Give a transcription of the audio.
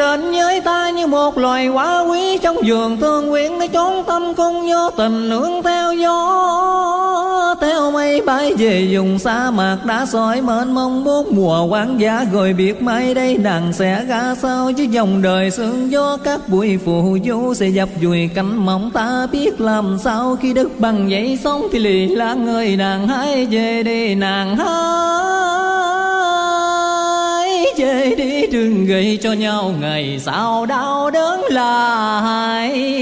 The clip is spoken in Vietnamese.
đến với ta như một loài hoa quý trong vườn thương quyến, nó chốn tâm cung vô tình nương theo gió theo mây bay về vùng sa mạc đã sỏi mênh mông bốn mùa hoang dã. Rồi biết mai đây nàng sẽ ra sao chứ dòng đời sương gió các bụi phù du sẽ dập dùi cánh mỏng. Ta biết làm sao khi đất bằng dậy sóng thì lì lãng ơi nàng hãy về đi, nàng hãy về đi, đừng gây cho nhau ngày sau đau đớn lại